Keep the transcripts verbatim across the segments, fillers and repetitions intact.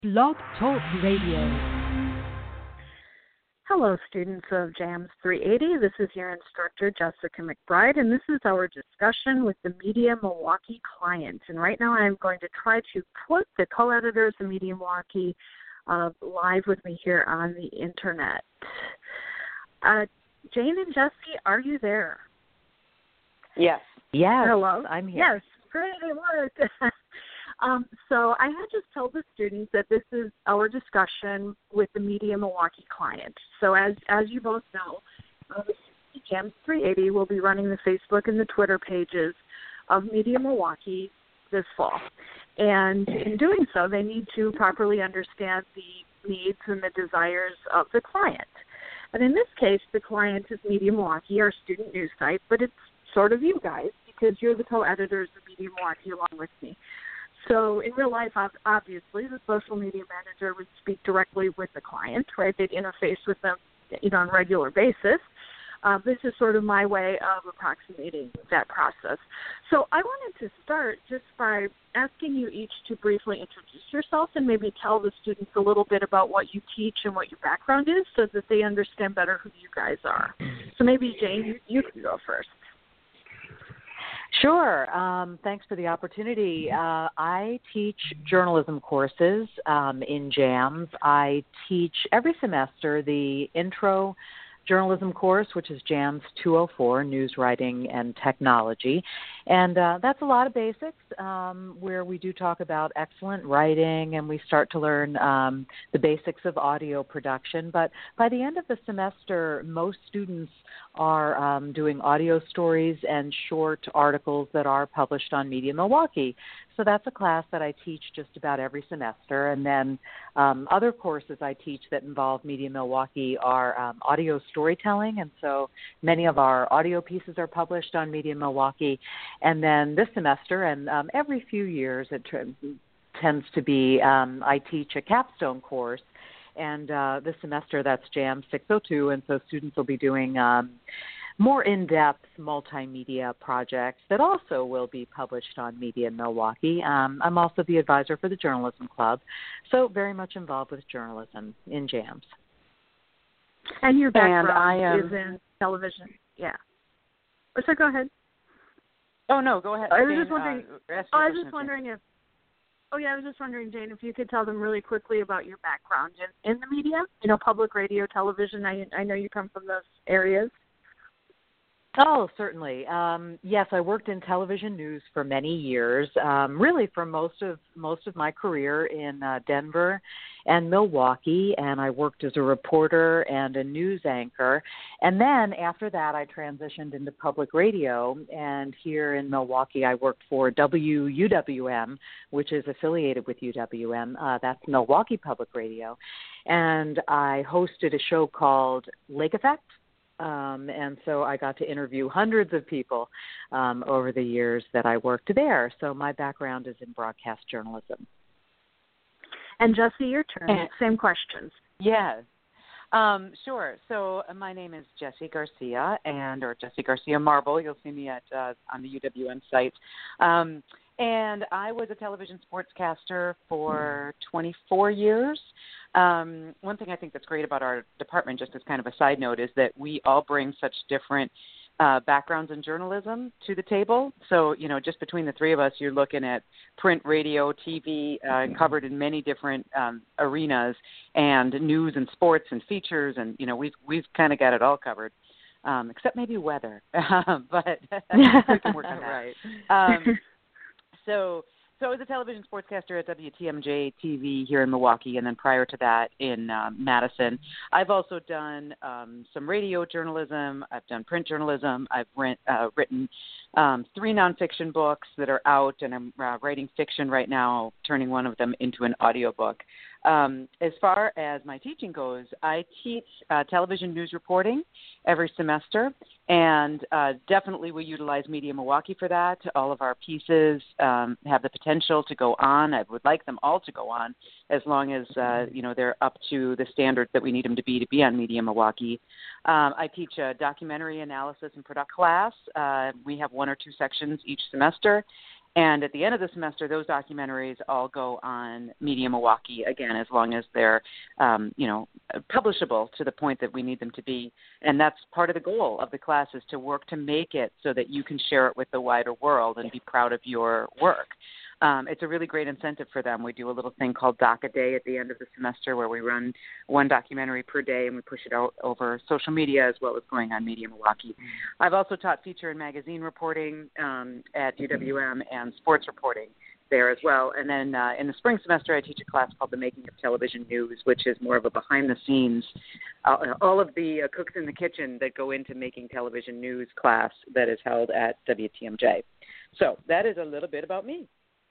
Blog Talk Radio. Hello, students of JAMS three eighty. This is your instructor, Jessica McBride, and this is our discussion with the Media Milwaukee client. And right now I'm going to try to put the co-editors of Media Milwaukee uh, live with me here on the Internet. Uh, Jane and Jesse, are you there? Yes. Yes. Hello? I'm here. Yes. Great. It worked. Um, so I had just told the students that this is our discussion with the Media Milwaukee client. So as as you both know, uh, JAMS three eighty will be running the Facebook and the Twitter pages of Media Milwaukee this fall. And in doing so, they need to properly understand the needs and the desires of the client. And in this case, the client is Media Milwaukee, our student news site, but it's sort of you guys because you're the co-editors of Media Milwaukee along with me. So in real life, obviously, the social media manager would speak directly with the client, right? They'd interface with them, you know, on a regular basis. Uh, this is sort of my way of approximating that process. So I wanted to start just by asking you each to briefly introduce yourself and maybe tell the students a little bit about what you teach and what your background is so that they understand better who you guys are. So maybe, Jane, you, you can go first. Sure. Um, thanks for the opportunity. Uh, I teach journalism courses um, in JAMS. I teach every semester the intro journalism course, which is JAMS two oh four, News Writing and Technology. And uh, that's a lot of basics um, where we do talk about excellent writing and we start to learn um, the basics of audio production. But by the end of the semester, most students are um, doing audio stories and short articles that are published on Media Milwaukee. So that's a class that I teach just about every semester. And then um, other courses I teach that involve Media Milwaukee are um, audio storytelling. And so many of our audio pieces are published on Media Milwaukee. And then this semester and um, every few years it t- tends to be um, I teach a capstone course. And uh, this semester that's JAMS six oh two. And so students will be doing um, more in-depth multimedia projects that also will be published on Media Milwaukee. Um, I'm also the advisor for the Journalism Club, so very much involved with journalism in JAMS. And your background and I, um, is in television. Yeah. So go ahead. Oh, no, go ahead. I was Jane, just wondering, uh, oh, I was just wondering if, oh, yeah, I was just wondering, Jane, if you could tell them really quickly about your background in, in the media, you know, public radio, television. I, I know you come from those areas. Oh, certainly. Um, yes, I worked in television news for many years, um, really for most of most of my career in uh, Denver and Milwaukee, and I worked as a reporter and a news anchor. And then after that, I transitioned into public radio, and here in Milwaukee, I worked for W U W M, which is affiliated with U W M. Uh, that's Milwaukee Public Radio. And I hosted a show called Lake Effect. Um, and so I got to interview hundreds of people um, over the years that I worked there. So my background is in broadcast journalism. And Jesse, your turn. Same questions. Yes. Um, sure. So uh, my name is Jessie Garcia, and or Jessie Garcia Marble. You'll see me at uh, on the U W M site. Um, and I was a television sportscaster for twenty-four years. Um, one thing I think that's great about our department, just as kind of a side note, is that we all bring such different uh, backgrounds in journalism to the table. So, you know, just between the three of us, you're looking at print, radio, T V, uh, covered in many different um, arenas, and news and sports and features, and, you know, we've, we've kind of got it all covered. Um, except maybe weather, but we can work on that. Right. Um, so... So I was a television sportscaster at W T M J T V here in Milwaukee, and then prior to that in um, Madison. I've also done um, some radio journalism. I've done print journalism. I've rent, uh, written um, three nonfiction books that are out, and I'm uh, writing fiction right now, turning one of them into an audiobook. Um, as far as my teaching goes, I teach uh, television news reporting every semester, and uh, definitely we utilize Media Milwaukee for that. All of our pieces um, have the potential to go on. I would like them all to go on as long as uh, you know they're up to the standards that we need them to be to be on Media Milwaukee. Um, I teach a documentary analysis and product class. Uh, we have one or two sections each semester. And at the end of the semester, those documentaries all go on Media Milwaukee, again, as long as they're, um, you know, publishable to the point that we need them to be. And that's part of the goal of the class, is to work to make it so that you can share it with the wider world and be proud of your work. Um, it's a really great incentive for them. We do a little thing called Doc a Day at the end of the semester, where we run one documentary per day, and we push it out over social media as well as going on Media Milwaukee. I've also taught feature and magazine reporting um, at U W M and sports reporting there as well. And then uh, in the spring semester, I teach a class called The Making of Television News, which is more of a behind-the-scenes, uh, all of the uh, cooks in the kitchen that go into making television news class that is held at W T M J. So that is a little bit about me.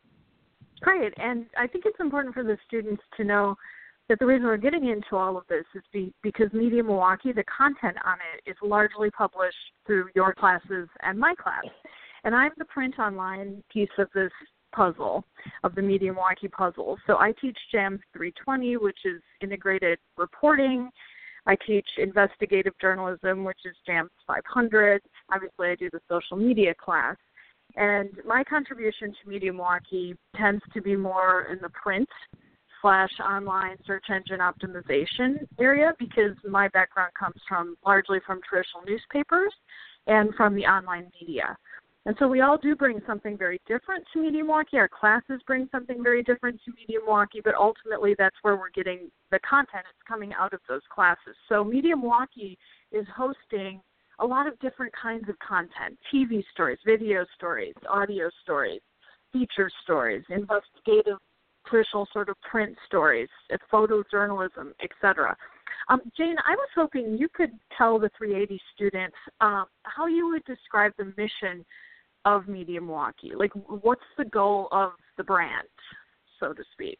Great, and I think it's important for the students to know that the reason we're getting into all of this is be, because Media Milwaukee, the content on it is largely published through your classes and my class. And I'm the print online piece of this puzzle, of the Media Milwaukee puzzle. So I teach JAMS three twenty, which is integrated reporting. I teach investigative journalism, which is JAMS five hundred. Obviously, I do the social media class. And my contribution to Media Milwaukee tends to be more in the print slash online search engine optimization area, because my background comes from largely from traditional newspapers and from the online media. And so we all do bring something very different to Media Milwaukee. Our classes bring something very different to Media Milwaukee, but ultimately that's where we're getting the content. It's coming out of those classes. So Media Milwaukee is hosting a lot of different kinds of content: T V stories, video stories, audio stories, feature stories, investigative, traditional sort of print stories, photojournalism, et cetera. Um, Jane, I was hoping you could tell the three eighty students um, how you would describe the mission of Media Milwaukee. Like, what's the goal of the brand, so to speak?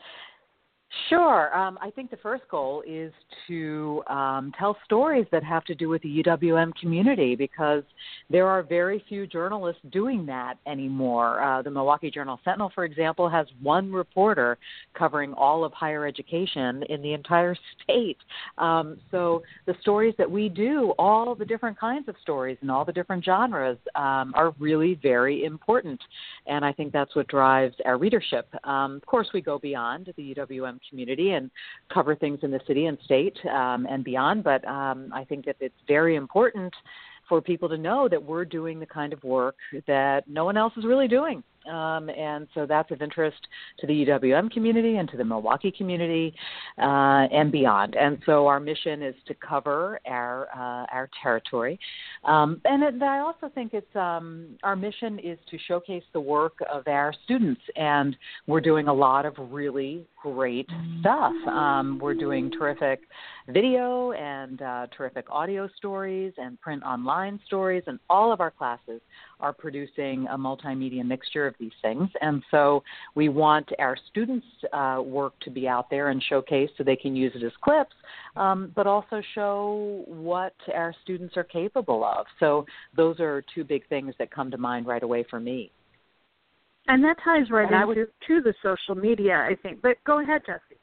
Sure. Um, I think the first goal is to um, tell stories that have to do with the U W M community, because there are very few journalists doing that anymore. Uh, the Milwaukee Journal-Sentinel, for example, has one reporter covering all of higher education in the entire state. Um, so the stories that we do, all the different kinds of stories and all the different genres, um, are really very important. And I think that's what drives our readership. Um, of course, we go beyond the U W M community and cover things in the city and state um, and beyond. But um, I think that it's very important for people to know that we're doing the kind of work that no one else is really doing. Um, and so that's of interest to the U W M community and to the Milwaukee community uh, and beyond. And so our mission is to cover our uh, our territory. Um, and it, I also think it's um, our mission is to showcase the work of our students. And we're doing a lot of really great stuff. Um, we're doing terrific video and uh, terrific audio stories and print online stories, and all of our classes are producing a multimedia mixture of these things. And so we want our students' uh, work to be out there and showcased so they can use it as clips, um, but also show what our students are capable of. So those are two big things that come to mind right away for me. And that ties right and into would, to the social media, I think. But go ahead, Jesse.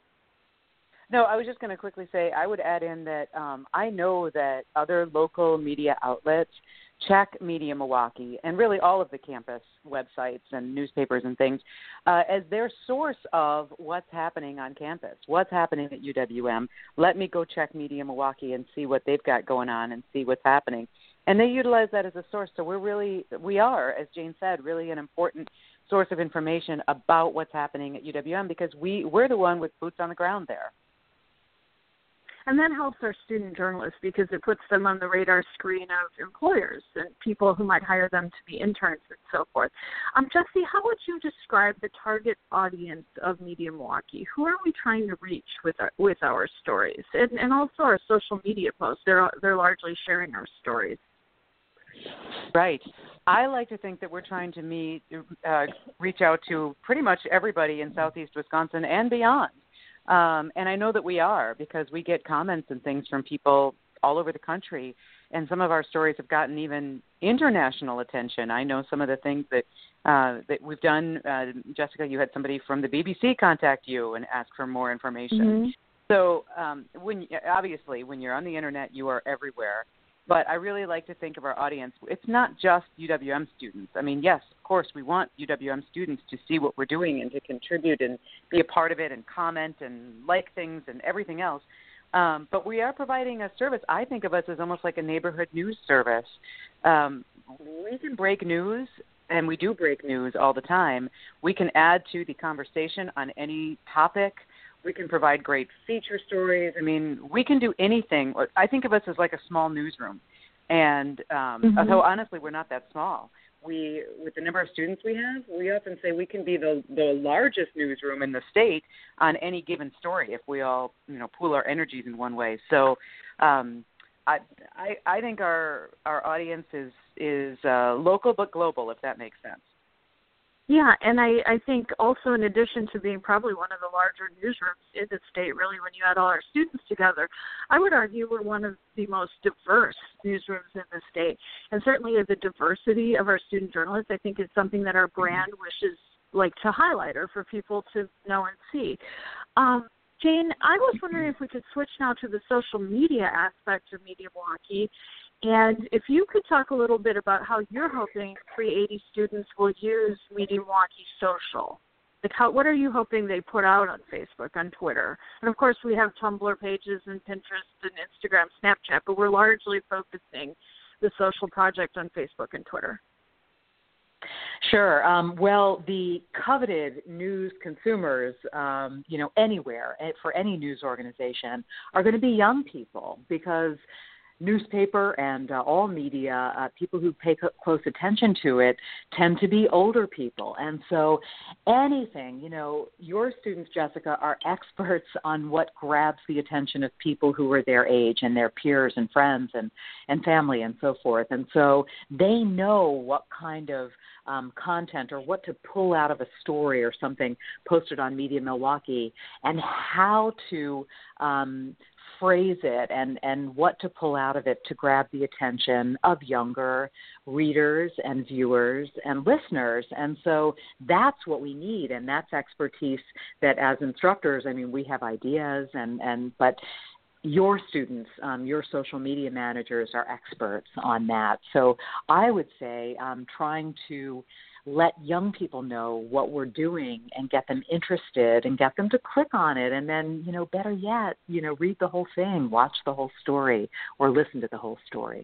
No, I was just going to quickly say, I would add in that um, I know that other local media outlets check Media Milwaukee and really all of the campus websites and newspapers and things uh, as their source of what's happening on campus, what's happening at U W M. Let me go check Media Milwaukee and see what they've got going on and see what's happening. And they utilize that as a source. So we're really, we are, as Jane said, really an important source of information about what's happening at U W M, because we, we're the one with boots on the ground there. And that helps our student journalists because it puts them on the radar screen of employers and people who might hire them to be interns and so forth. Um, Jesse, how would you describe the target audience of Media Milwaukee? Who are we trying to reach with our, with our stories? And, and also our social media posts. They're, they're largely sharing our stories. Right. I like to think that we're trying to meet, uh, reach out to pretty much everybody in Southeast Wisconsin and beyond. Um, and I know that we are, because we get comments and things from people all over the country, and some of our stories have gotten even international attention. I know some of the things that uh, that we've done. Uh, Jessica, you had somebody from the B B C contact you and ask for more information. Mm-hmm. So um, when obviously when you're on the internet, you are everywhere. But I really like to think of our audience. It's not just U W M students. I mean, yes, of course, we want U W M students to see what we're doing and to contribute and be a part of it and comment and like things and everything else. Um, but we are providing a service. I think of us as almost like a neighborhood news service. Um, we can break news, and we do break news all the time. We can add to the conversation on any topic. We can provide great feature stories. I mean, we can do anything. I think of us as like a small newsroom. And um, mm-hmm. although, honestly, we're not that small, we, with the number of students we have, we often say we can be the, the largest newsroom in the state on any given story if we all, you know, pool our energies in one way. So um, I, I, I think our, our audience is, is uh, local but global, if that makes sense. Yeah, and I, I think also in addition to being probably one of the larger newsrooms in the state, really, when you add all our students together, I would argue we're one of the most diverse newsrooms in the state. And certainly the diversity of our student journalists, I think, is something that our brand wishes like to highlight or for people to know and see. Um, Jane, I was wondering if we could switch now to the social media aspect of Media Milwaukee. And if you could talk a little bit about how you're hoping three eighty students will use Media Milwaukee Social. Like how, what are you hoping they put out on Facebook, on Twitter? And, of course, we have Tumblr pages and Pinterest and Instagram, Snapchat, but we're largely focusing the social project on Facebook and Twitter. Sure. Um, well, the coveted news consumers, um, you know, anywhere for any news organization are going to be young people because newspaper and uh, all media, uh, people who pay co- close attention to it tend to be older people. And so anything, you know, your students, Jessica, are experts on what grabs the attention of people who are their age and their peers and friends and, and family and so forth. And so they know what kind of um, content or what to pull out of a story or something posted on Media Milwaukee and how to um, phrase it and, and what to pull out of it to grab the attention of younger readers and viewers and listeners. And so that's what we need, and that's expertise that as instructors, I mean, we have ideas, and, and but your students, um, your social media managers are experts on that. So I would say um, trying to let young people know what we're doing and get them interested and get them to click on it. And then, you know, better yet, you know, read the whole thing, watch the whole story, or listen to the whole story.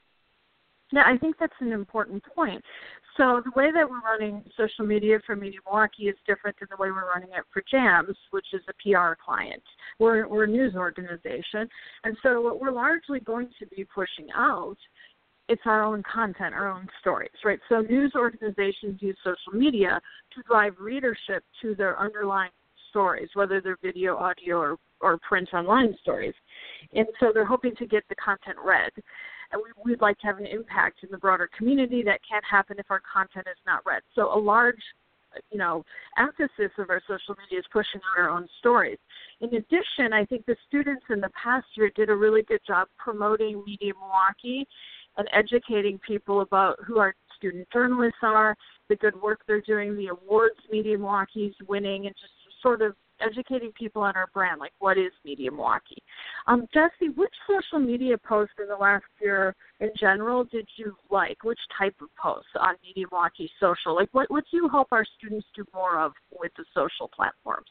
Yeah, I think that's an important point. So the way that we're running social media for Media Milwaukee is different than the way we're running it for JAMS, which is a P R client. We're, we're a news organization. And so what we're largely going to be pushing out, it's our own content, our own stories, right? So news organizations use social media to drive readership to their underlying stories, whether they're video, audio, or, or print online stories. And so they're hoping to get the content read. And we, we'd like to have an impact in the broader community. That can't happen if our content is not read. So a large, you know, emphasis of our social media is pushing out our own stories. In addition, I think the students in the past year did a really good job promoting Media Milwaukee and educating people about who our student journalists are, the good work they're doing, the awards Media Milwaukee's winning, and just sort of educating people on our brand, like what is Media Milwaukee. Um, Jesse, which social media post in the last year in general did you like? Which type of posts on Media Milwaukee Social? Like what, what do you hope our students do more of with the social platforms?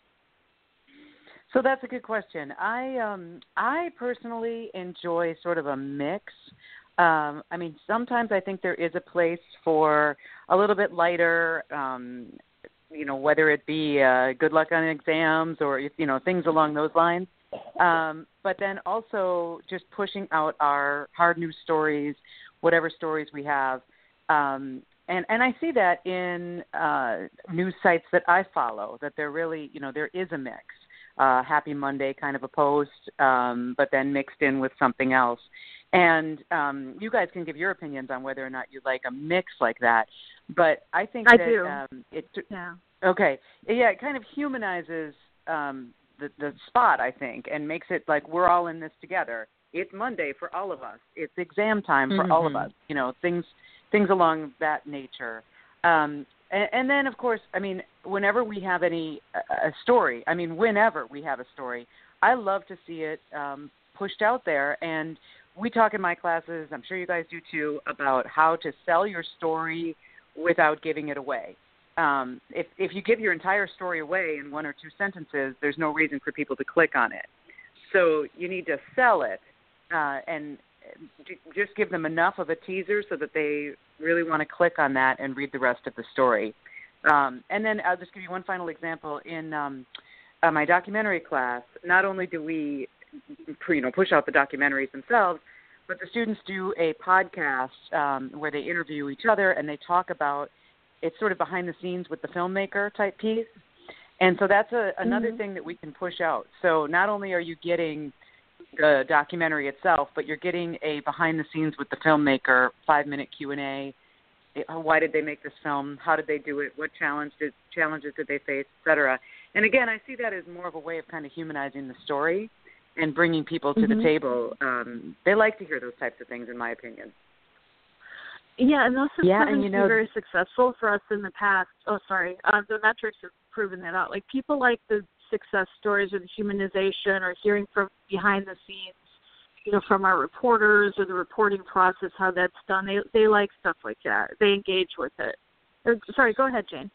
So that's a good question. I um, I personally enjoy sort of a mix. Um, I mean, sometimes I think there is a place for a little bit lighter, um, you know, whether it be uh, good luck on exams or, you know, things along those lines. Um, but then also just pushing out our hard news stories, whatever stories we have. Um, and, and I see that in uh, news sites that I follow, that there really, you know, there is a mix. Uh, Happy Monday kind of a post, um, but then mixed in with something else. And um, you guys can give your opinions on whether or not you like a mix like that. But I think I that do. Um, it yeah. Okay. Yeah, it kind of humanizes um, the, the spot, I think, and makes it like we're all in this together. It's Monday for all of us. It's exam time for mm-hmm. all of us. You know, things things along that nature. Um, and, and then, of course, I mean, whenever we have any a story, I mean, whenever we have a story, I love to see it um, pushed out there and we talk in my classes, I'm sure you guys do too, about how to sell your story without giving it away. Um, if, if you give your entire story away in one or two sentences, there's no reason for people to click on it. So you need to sell it uh, and just give them enough of a teaser so that they really want to click on that and read the rest of the story. Um, and then I'll just give you one final example. In um, uh, my documentary class, not only do we you know, push out the documentaries themselves, but the students do a podcast um, where they interview each other and they talk about, it's sort of behind the scenes with the filmmaker type piece. And so that's a, another mm-hmm. thing that we can push out. So not only are you getting the documentary itself, but you're getting a behind the scenes with the filmmaker, five-minute Q and A. Why did they make this film? How did they do it? What challenge did, challenges did they face, et cetera. And again, I see that as more of a way of kind of humanizing the story and bringing people to mm-hmm. the table. Um, they like to hear those types of things, in my opinion. Yeah, and those have yeah, proven and, you to know, be very successful for us in the past. Oh, sorry. Uh, the metrics have proven that out. Like, people like the success stories or the humanization or hearing from behind the scenes, you know, from our reporters or the reporting process, how that's done. They they like stuff like that. They engage with it. Or, sorry, go ahead, Jane.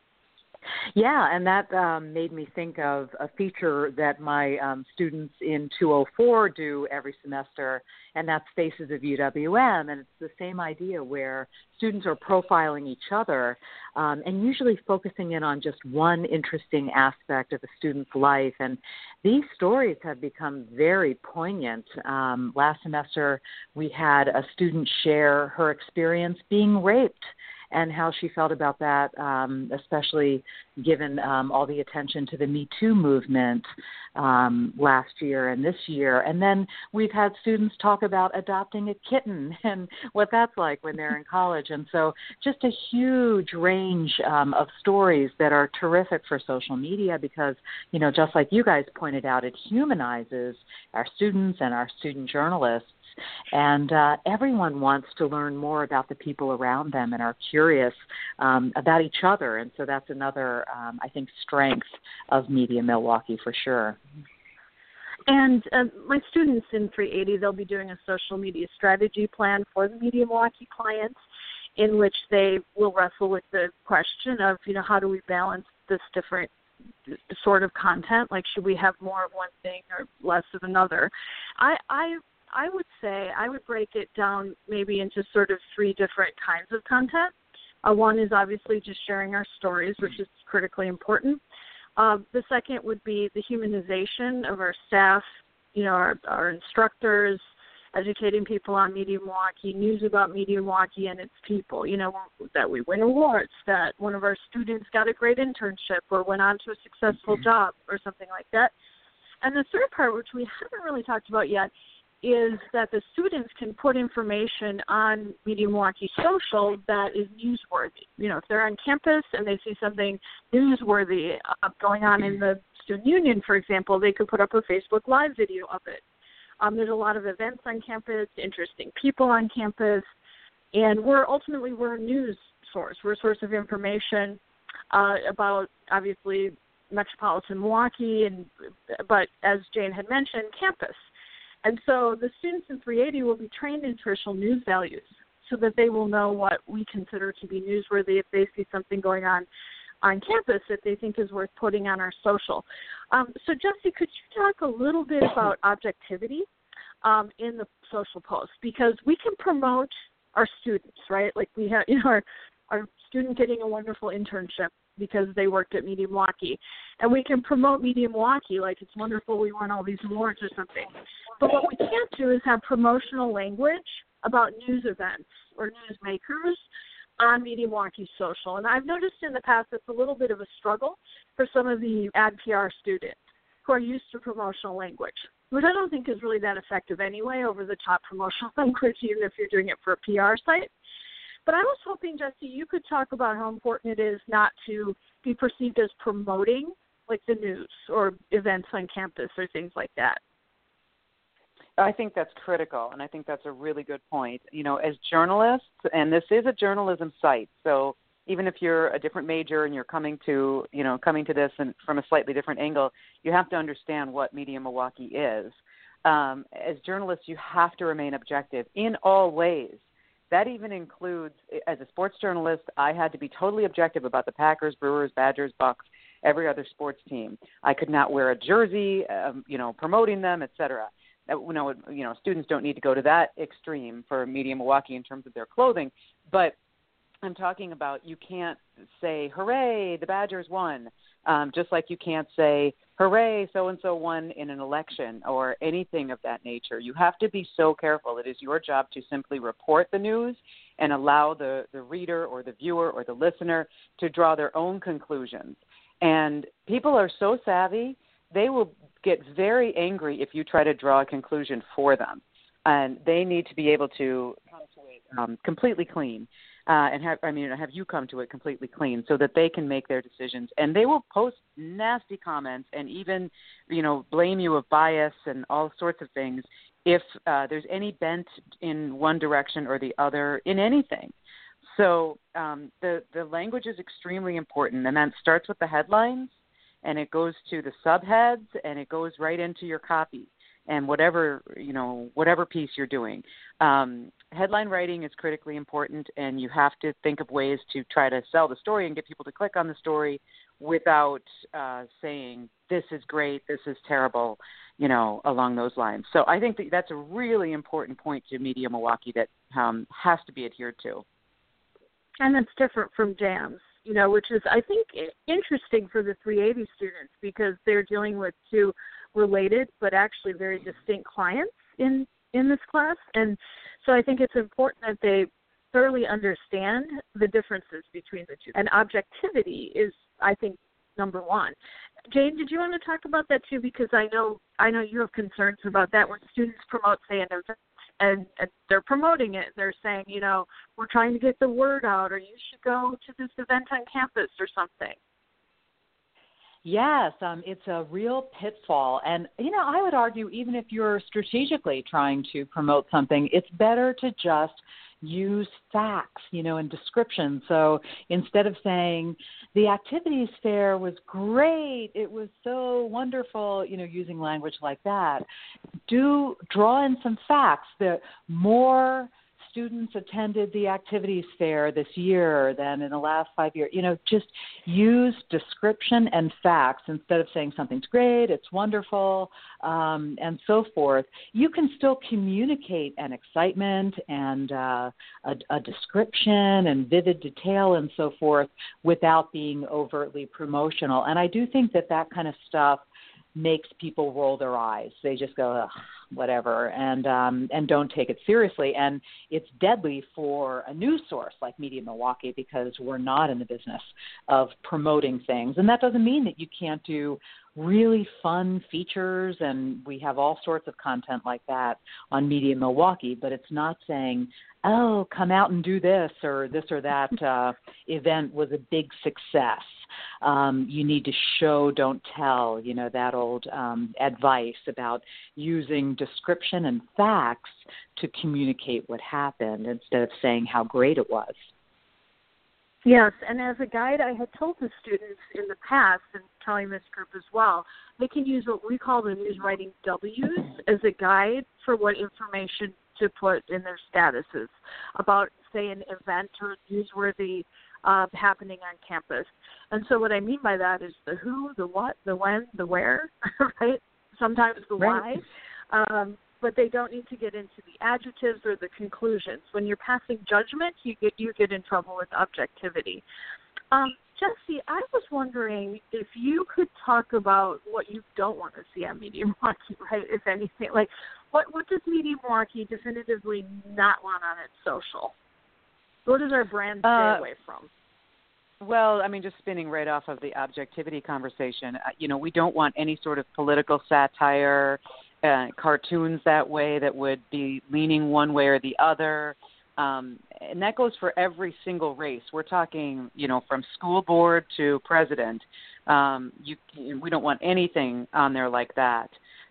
Yeah, and that um, made me think of a feature that my um, students in two oh four do every semester, and that's Faces of U W M, and it's the same idea where students are profiling each other um, and usually focusing in on just one interesting aspect of a student's life, and these stories have become very poignant. Um, last semester, we had a student share her experience being raped and how she felt about that, um, especially given um, all the attention to the Me Too movement um, last year and this year. And then we've had students talk about adopting a kitten and what that's like when they're in college. And so just a huge range um, of stories that are terrific for social media because, you know, just like you guys pointed out, it humanizes our students and our student journalists. And uh, everyone wants to learn more about the people around them and are curious um, about each other. And so that's another, um, I think, strength of Media Milwaukee for sure. And uh, my students in three eighty, they'll be doing a social media strategy plan for the Media Milwaukee clients in which they will wrestle with the question of, you know, how do we balance this different sort of content? Like, should we have more of one thing or less of another? I, I I would say I would break it down maybe into sort of three different kinds of content. Uh, one is obviously just sharing our stories, which is critically important. Uh, the second would be the humanization of our staff, you know, our, our instructors, educating people on Media Milwaukee, news about Media Milwaukee and its people, you know, that we win awards, that one of our students got a great internship or went on to a successful job or something like that. And the third part, which we haven't really talked about yet, is that the students can put information on Media Milwaukee Social that is newsworthy. You know, if they're on campus and they see something newsworthy uh, going on in the student union, for example, they could put up a Facebook Live video of it. Um, there's a lot of events on campus, interesting people on campus, and we're ultimately we're a news source. We're a source of information uh, about, obviously, metropolitan Milwaukee, and but as Jane had mentioned, campus. And so the students in three eighty will be trained in traditional news values so that they will know what we consider to be newsworthy if they see something going on on campus that they think is worth putting on our social. Um, so, Jesse, could you talk a little bit about objectivity um, in the social post? Because we can promote our students, right? Like we have, you know, our, our student getting a wonderful internship because they worked at Media Milwaukee. And we can promote Media Milwaukee like it's wonderful, we won all these awards or something. But what we can't do is have promotional language about news events or news makers on Media Milwaukee Social. And I've noticed in the past it's a little bit of a struggle for some of the ad P R students who are used to promotional language, which I don't think is really that effective anyway, over-the-top promotional language, even if you're doing it for a P R site. But I was hoping, Jesse, you could talk about how important it is not to be perceived as promoting, like the news or events on campus or things like that. I think that's critical, and I think that's a really good point. You know, as journalists, and this is a journalism site, so even if you're a different major and you're coming to, you know, coming to this and from a slightly different angle, you have to understand what Media Milwaukee is. um, as journalists, you have to remain objective in all ways. That even includes, as a sports journalist, I had to be totally objective about the Packers, Brewers, Badgers, Bucks, every other sports team. I could not wear a jersey, um, you know, promoting them, et cetera. You know, you know, students don't need to go to that extreme for Media Milwaukee in terms of their clothing, but I'm talking about you can't say, hooray, the Badgers won, um, just like you can't say, hooray, so-and-so won in an election or anything of that nature. You have to be so careful. It is your job to simply report the news and allow the, the reader or the viewer or the listener to draw their own conclusions. And people are so savvy, they will get very angry if you try to draw a conclusion for them. And they need to be able to come to it um, completely clean. Uh, and have, I mean, have you come to it completely clean so that they can make their decisions. And they will post nasty comments and even, you know, blame you of bias and all sorts of things if uh, there's any bent in one direction or the other in anything. So um, the, the language is extremely important, and that starts with the headlines, and it goes to the subheads, and it goes right into your copy. And whatever, you know, whatever piece you're doing. Um, headline writing is critically important, and you have to think of ways to try to sell the story and get people to click on the story without uh, saying, this is great, this is terrible, you know, along those lines. So I think that that's a really important point to Media Milwaukee that um, has to be adhered to. And that's different from JAMS, you know, which is, I think, interesting for the three eighty students because they're dealing with two related but actually very distinct clients in, in this class. And so I think it's important that they thoroughly understand the differences between the two. And objectivity is, I think, number one. Jane, did you want to talk about that too? Because I know I know you have concerns about that when students promote, say, an event and, and they're promoting it. They're saying, you know, we're trying to get the word out, or you should go to this event on campus or something. Yes, um, it's a real pitfall. And, you know, I would argue even if you're strategically trying to promote something, it's better to just use facts, you know, and description. So instead of saying the activities fair was great, it was so wonderful, you know, using language like that, do draw in some facts that more students attended the activities fair this year than in the last five years. You know, just use description and facts instead of saying something's great, it's wonderful, um, and so forth. You can still communicate an excitement and uh, a, a description and vivid detail and so forth without being overtly promotional. And I do think that that kind of stuff makes people roll their eyes. They just go, ugh, whatever, and um, and don't take it seriously. And it's deadly for a news source like Media Milwaukee because we're not in the business of promoting things. And that doesn't mean that you can't do really fun features, and we have all sorts of content like that on Media Milwaukee, but it's not saying, oh, come out and do this, or this or that uh, event was a big success. Um, you need to show, don't tell, you know, that old um, advice about using description and facts to communicate what happened instead of saying how great it was. Yes, and as a guide, I had told the students in the past, and telling this group as well, they can use what we call the news writing W's as a guide for what information to put in their statuses about, say, an event or newsworthy uh, happening on campus. And so what I mean by that is the who, the what, the when, the where, right? Sometimes the right. why. Um, but they don't need to get into the adjectives or the conclusions. When you're passing judgment, you get you get in trouble with objectivity. Um, Jesse, I was wondering if you could talk about what you don't want to see on Media Milwaukee, right, if anything. Like, what, what does Media Milwaukee definitively not want on its social? What does our brand stay uh, away from? Well, I mean, just spinning right off of the objectivity conversation, uh, you know, we don't want any sort of political satire, uh, cartoons that way that would be leaning one way or the other. Um, and that goes for every single race. We're talking, you know, from school board to president. Um, you, we don't want anything on there like that.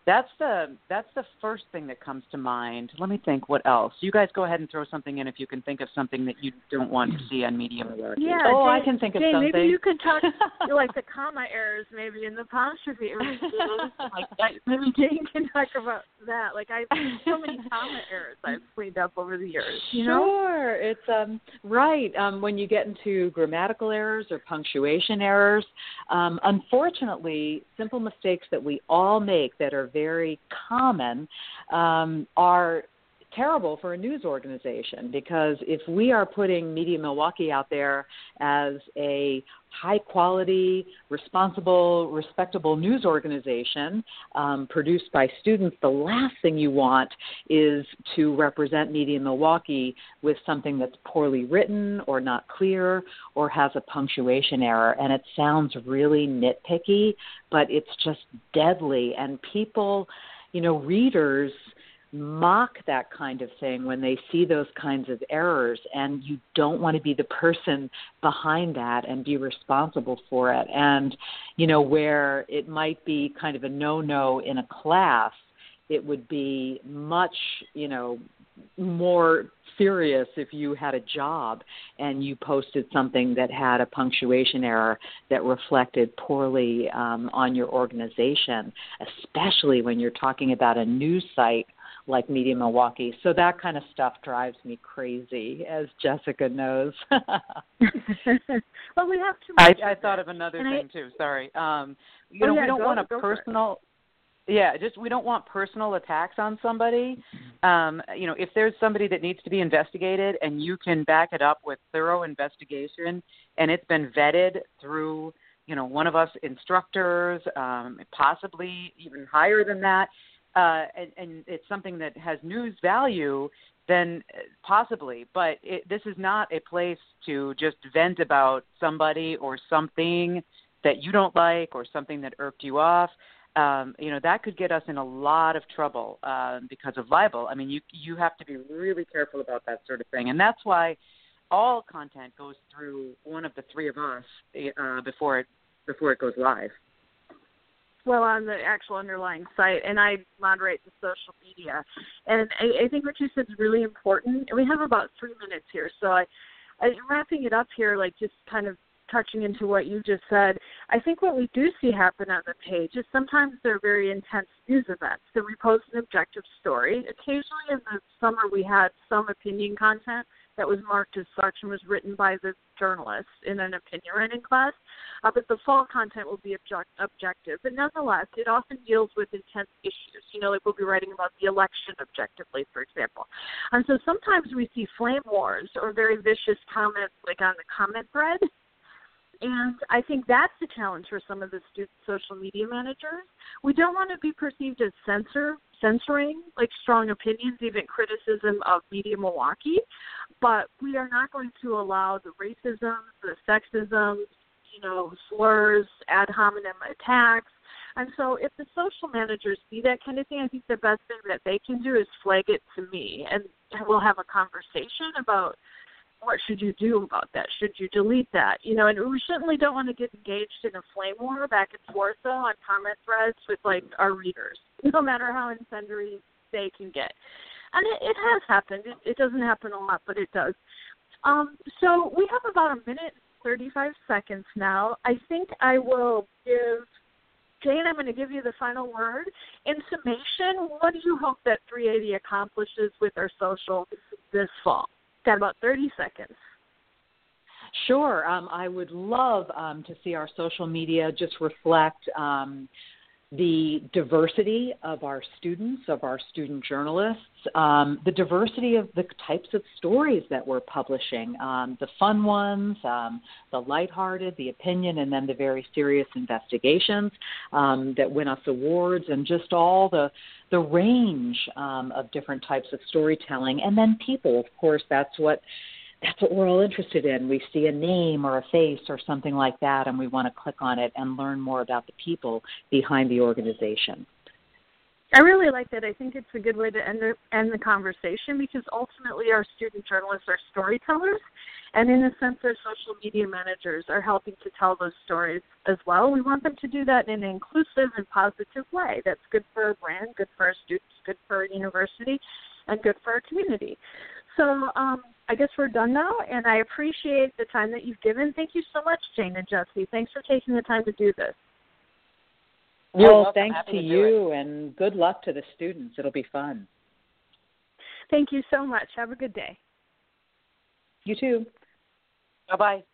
that's the that's the first thing that comes to mind. Let me think. What else? You guys go ahead and throw something in if you can think of something that you don't want to see on Media Malarkey. Yeah. Oh, Jane, I can think of Jane, something. Maybe you could talk like the comma errors, maybe in the apostrophe errors. Like that. Maybe Jane can talk about that. Like I've so many comma errors I've cleaned up over the years. You know? Sure, it's um, right. Um, when you get into grammatical errors or punctuation errors, um, unfortunately, simple mistakes that we all make that are very common um, are terrible for a news organization, because if we are putting Media Milwaukee out there as a high-quality, responsible, respectable news organization um, produced by students, the last thing you want is to represent Media Milwaukee with something that's poorly written or not clear or has a punctuation error. And it sounds really nitpicky, but it's just deadly. And people, you know, readers mock that kind of thing when they see those kinds of errors, and you don't want to be the person behind that and be responsible for it. And, you know, where it might be kind of a no-no in a class, it would be much, you know, more serious if you had a job and you posted something that had a punctuation error that reflected poorly um, on your organization, especially when you're talking about a news site like Media Milwaukee. So that kind of stuff drives me crazy, as Jessica knows. Well, we have too I, much. I thought of another and thing I, too. Sorry. Um, you oh, know, yeah, we don't go, want a go personal. Yeah, just we don't want personal attacks on somebody. Um, you know, if there's somebody that needs to be investigated and you can back it up with thorough investigation and it's been vetted through, you know, one of us instructors, um, possibly even higher than that, uh, and, and it's something that has news value, then possibly. But it, this is not a place to just vent about somebody or something that you don't like or something that irked you off. Um, you know, that could get us in a lot of trouble uh, because of libel. I mean, you you have to be really careful about that sort of thing. And that's why all content goes through one of the three of us uh, before it before it goes live. Well, on the actual underlying site, and I moderate the social media. And I, I think what you said is really important. And we have about three minutes here, so I, I'm wrapping it up here, like just kind of touching into what you just said. I think what we do see happen on the page is sometimes they're very intense news events. So we post an objective story. Occasionally in the summer we had some opinion content that was marked as such and was written by the journalist in an opinion writing class. Uh, but the fall content will be object- objective. But nonetheless, it often deals with intense issues. You know, like we'll be writing about the election objectively, for example. And so sometimes we see flame wars or very vicious comments like on the comment thread. And I think that's the challenge for some of the student social media managers. We don't want to be perceived as censor, censoring, like strong opinions, even criticism of Media Milwaukee, but we are not going to allow the racism, the sexism, you know, slurs, ad hominem attacks. And so if the social managers see that kind of thing, I think the best thing that they can do is flag it to me, and we'll have a conversation about what should you do about that? Should you delete that? You know, and we certainly don't want to get engaged in a flame war back and forth, though, on comment threads with, like, our readers, no matter how incendiary they can get. And it, it has happened. It, it doesn't happen a lot, but it does. Um, so we have about a minute and thirty-five seconds now. I think I will give Jane, I'm going to give you the final word. In summation, what do you hope that three eighty accomplishes with our social this fall? Got about thirty seconds. Sure. Um, I would love um, to see our social media just reflect um, the diversity of our students, of our student journalists, um, the diversity of the types of stories that we're publishing, um, the fun ones, um, the lighthearted, the opinion, and then the very serious investigations um, that win us awards, and just all the the range um, of different types of storytelling. And then people, of course, that's what that's what we're all interested in. We see a name or a face or something like that, and we want to click on it and learn more about the people behind the organization. I really like that. I think it's a good way to end the, end the conversation because ultimately our student journalists are storytellers, and in a sense our social media managers are helping to tell those stories as well. We want them to do that in an inclusive and positive way that's good for our brand, good for our students, good for our university, and good for our community. So um, I guess we're done now, and I appreciate the time that you've given. Thank you so much, Jane and Jesse. Thanks for taking the time to do this. You're well, welcome. thanks Happy to, to you, and good luck to the students. It'll be fun. Thank you so much. Have a good day. You too. Bye-bye.